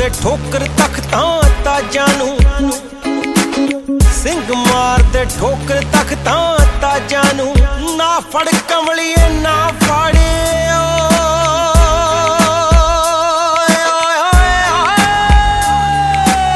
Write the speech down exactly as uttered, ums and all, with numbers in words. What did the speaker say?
ਮਾਰਦੇ ਠੋਕਰ ਤਖਤਾਂ ਤਾਜਾਂ ਨੂੰ, ਸਿੰਘ ਮਾਰਦੇ ਠੋਕਰ ਤਖਤਾਂ ਤਾਜਾਂ ਨੂੰ। ਨਾ ਫੜ ਕਮਲੀਏ ਨਾ